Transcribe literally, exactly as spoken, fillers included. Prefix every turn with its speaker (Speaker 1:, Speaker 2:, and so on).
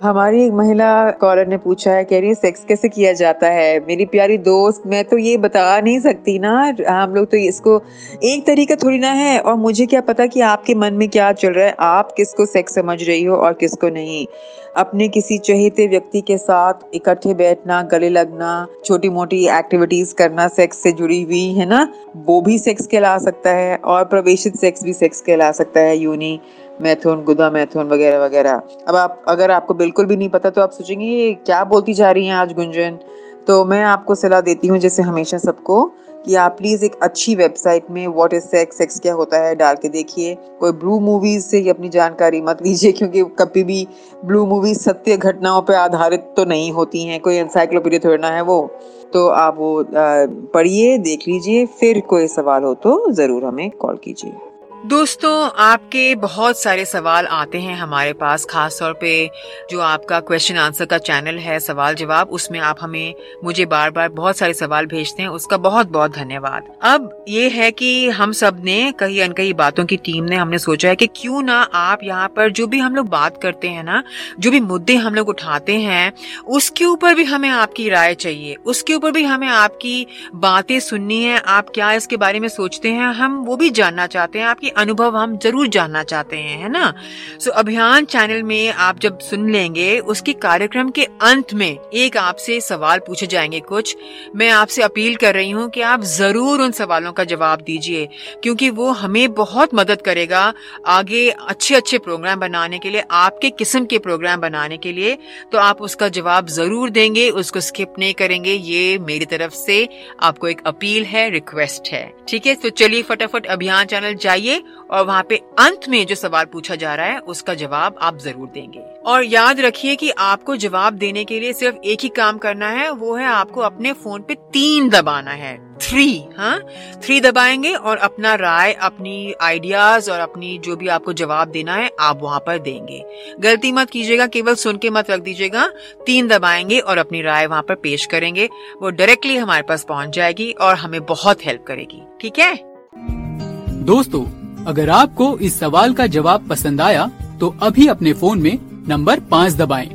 Speaker 1: हमारी एक महिला कॉलर ने पूछा है, कह रही है सेक्स कैसे किया जाता है। मेरी प्यारी दोस्त, मैं तो ये बता नहीं सकती ना, हम लोग तो इसको एक तरीका थोड़ी ना है, और मुझे क्या पता कि आपके मन में क्या चल रहा है, आप किसको सेक्स समझ रही हो और किसको नहीं। अपने किसी चहेते व्यक्ति के साथ इकट्ठे बैठना, गले लगना, छोटी मोटी एक्टिविटीज करना सेक्स से जुड़ी हुई है ना, वो भी सेक्स कहला सकता है, और प्रवेशित सेक्स भी सेक्स कहला सकता है, यूनी मैथुन, गुदा मैथुन वगैरह वगैरह। अब आप अगर आपको बिल्कुल भी नहीं पता तो आप सोचेंगे ये क्या बोलती जा रही हैं आज गुंजन। तो मैं आपको सलाह देती हूँ जैसे हमेशा सबको, कि आप प्लीज़ एक अच्छी वेबसाइट में व्हाट इज सेक्स, सेक्स क्या होता है डाल के देखिए। कोई ब्लू मूवीज से अपनी जानकारी मत लीजिए, क्योंकि कभी भी ब्लू मूवीज सत्य घटनाओं पर आधारित तो नहीं होती हैं, कोई एनसाइक्लोपीडिया थोड़ी ना है वो। तो आप वो पढ़िए, देख लीजिए, फिर कोई सवाल हो तो ज़रूर हमें कॉल कीजिए।
Speaker 2: दोस्तों, आपके बहुत सारे सवाल आते हैं हमारे पास, खास तौर पे जो आपका क्वेश्चन आंसर का चैनल है सवाल जवाब, उसमें आप हमें मुझे बार बार बहुत सारे सवाल भेजते हैं, उसका बहुत बहुत धन्यवाद। अब ये है कि हम सब ने कई अनकही बातों की टीम ने हमने सोचा है कि क्यों ना आप यहाँ पर जो भी हम लोग बात करते हैं ना, जो भी मुद्दे हम लोग उठाते हैं, उसके ऊपर भी हमें आपकी राय चाहिए, उसके ऊपर भी हमें आपकी बातें सुननी है। आप क्या इसके बारे में सोचते हैं, हम वो भी जानना चाहते हैं, आपकी अनुभव हम जरूर जानना चाहते हैं, है ना। सो so, अभियान चैनल में आप जब सुन लेंगे, उसके कार्यक्रम के अंत में एक आपसे सवाल पूछे जाएंगे कुछ। मैं आपसे अपील कर रही हूँ कि आप जरूर उन सवालों का जवाब दीजिए, क्योंकि वो हमें बहुत मदद करेगा आगे अच्छे अच्छे प्रोग्राम बनाने के लिए, आपके किस्म के प्रोग्राम बनाने के लिए। तो आप उसका जवाब जरूर देंगे, उसको स्किप नहीं करेंगे। ये मेरी तरफ से आपको एक अपील है, रिक्वेस्ट है, ठीक है। तो चलिए फटाफट अभियान चैनल जाइए और वहाँ पे अंत में जो सवाल पूछा जा रहा है उसका जवाब आप जरूर देंगे। और याद रखिए कि आपको जवाब देने के लिए सिर्फ एक ही काम करना है, वो है आपको अपने फोन पे तीन दबाना है, थ्री, हाँ थ्री दबाएंगे और अपना राय, अपनी आइडियाज और अपनी जो भी आपको जवाब देना है आप वहाँ पर देंगे। गलती मत कीजिएगा, केवल सुन के मत रख दीजिएगा। तीन दबाएंगे और अपनी राय वहाँ पर पेश करेंगे, वो डायरेक्टली हमारे पास पहुँच जाएगी और हमें बहुत हेल्प करेगी, ठीक है
Speaker 3: दोस्तों। अगर आपको इस सवाल का जवाब पसंद आया तो अभी अपने फोन में नंबर पाँच दबाएं